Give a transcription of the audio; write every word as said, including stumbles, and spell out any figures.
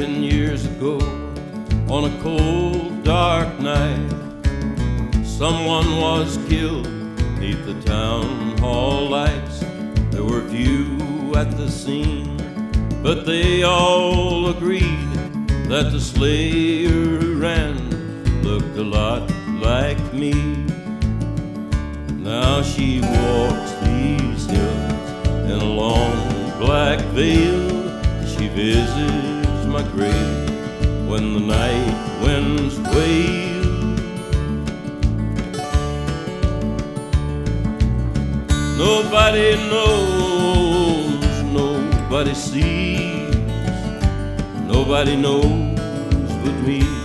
ten years ago, on a cold, dark night, someone was killed beneath the town hall lights. There were few at the scene, but they all agreed that the slayer who ran looked a lot like me. Now she walks these hills in a long black veil. She visits my grave when the night winds wail. Nobody knows, nobody sees, nobody knows but me.